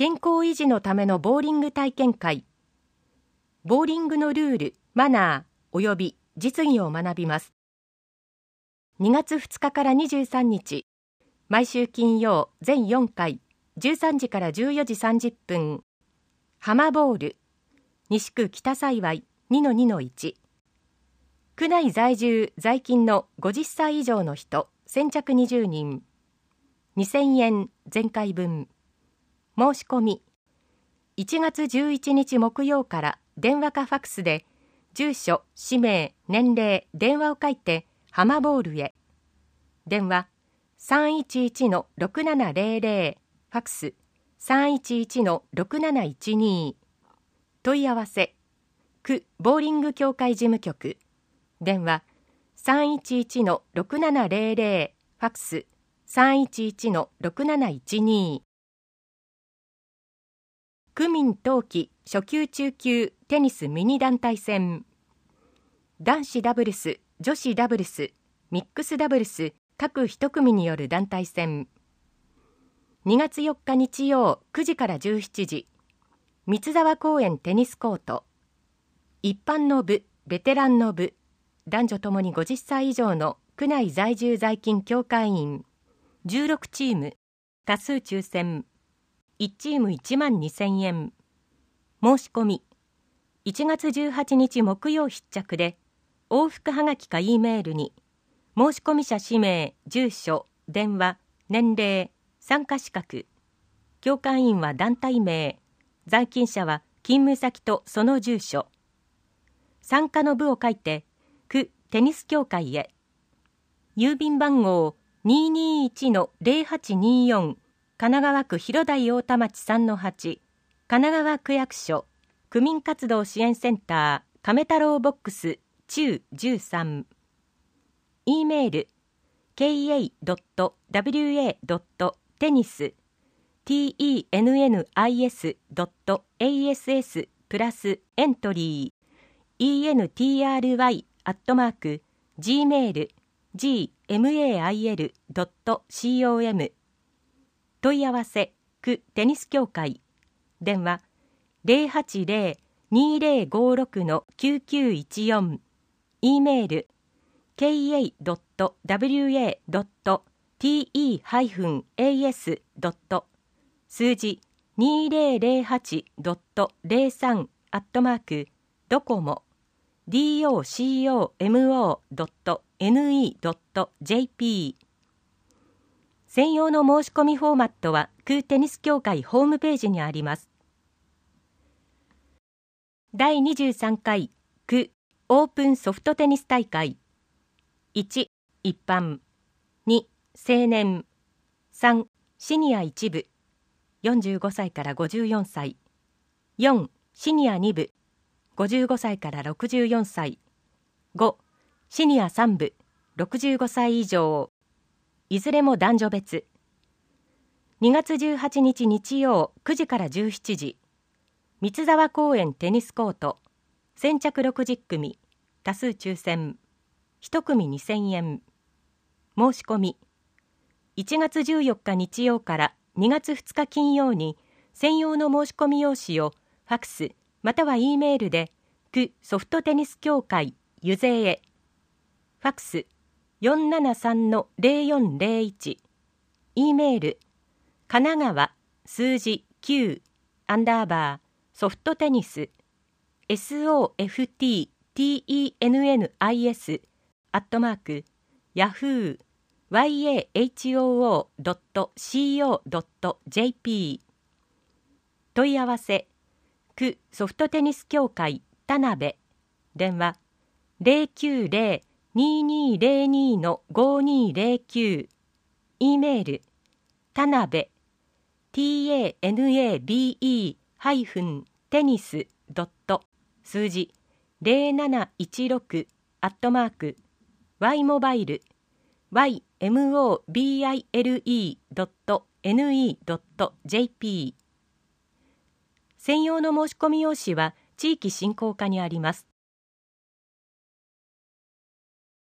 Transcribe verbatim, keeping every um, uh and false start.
健康維持のためのボーリング体験会。ボーリングのルール、マナー及び実技を学びます。にがつふつかからにじゅうさんにち、毎週金曜全よんかい、じゅうさんじからじゅうよじさんじゅっぷん、浜ボール、西区北幸 にのにのいち。区内在住在勤のごじゅっさい以上の人先着にじゅうにん、にせんえん全回分。申し込みいちがつじゅういちにち木曜から電話かファックスで住所、氏名、年齢、電話を書いて浜ボールへ。電話 さんいちいちのろくななぜろぜろ、ファックス さんいちいちのろくなないちに。問い合わせ区ボーリング協会事務局。電話 さんいちいちのろくななぜろぜろ、ファックス さんいちいちのろくなないちに。区民冬季初級中級テニスミニ団体戦。男子ダブルス、女子ダブルス、ミックスダブルス各一組による団体戦。にがつよっか日曜くじからじゅうしちじ、三沢公園テニスコート。一般の部、ベテランの部、男女ともにごじゅっさい以上の区内在住在勤協会員じゅうろくチーム、多数抽選。いちチームいちまんにせんえん。申し込みいちがつじゅうはちにち木曜必着で、往復はがきか E メールに申し込み者氏名、住所、電話、年齢、参加資格、協会員は団体名、在勤者は勤務先とその住所、参加の部を書いて区テニス協会へ。郵便番号 にーにーいちのぜろはちにーよん、神奈川区広台太田町 さんのはち、神奈川区役所区民活動支援センター亀太郎ボックス中じゅうさん。 E メール ケーエードットダブリューエードットテニス テニス ドットエーエスエス プラスエントリー エントリー アットマーク ジーメール ジーメール ドットコム。問い合わせ区テニス協会。電話 ぜろはちぜろ にーぜろごろく きゅうきゅういちよん。 E メール ケーエードットダブリューエードットティーエーエスドット 数字 にーぜろぜろはちドットゼロさん アットマークドコモ ドコモ ドットネット ジェーピー。専用の申し込みフォーマットは区テニス協会ホームページにあります。だいにじゅうさんかい区オープンソフトテニス大会。いち、一般。に、成年。さん、シニアいち部よんじゅうごさいからごじゅうよんさい。よん、シニアに部ごじゅうごさいからろくじゅうよんさい。ご、シニアさん部ろくじゅうごさい以上。いずれも男女別。にがつじゅうはちにち日曜くじからじゅうしちじ、三沢公園テニスコート。先着ろくじゅっくみ、多数抽選。いち組にせんえん。申し込みいちがつじゅうよっか日曜からにがつふつか金曜に専用の申し込み用紙をファックスまたは E メールで区ソフトテニス協会湯勢へ。ファックスよんななさんのぜろよんぜろいち。 E メール神奈川数字きゅうアンダーバーソフトテニス ソフトテニス アットマークヤフー ワイエーエイチオーオー ドット シーオー ドット ジェーピー。 問い合わせ区ソフトテニス協会田辺。電話ゼロきゅうゼロ にーにーゼロにのごにーゼロきゅう。 E メール田辺 タナベ テニス ドット 数字ゼロなないちろく アットマーク Y モバイル ワイモバイル ドットネット ジェーピー。 専用の申し込み用紙は地域振興課にあります。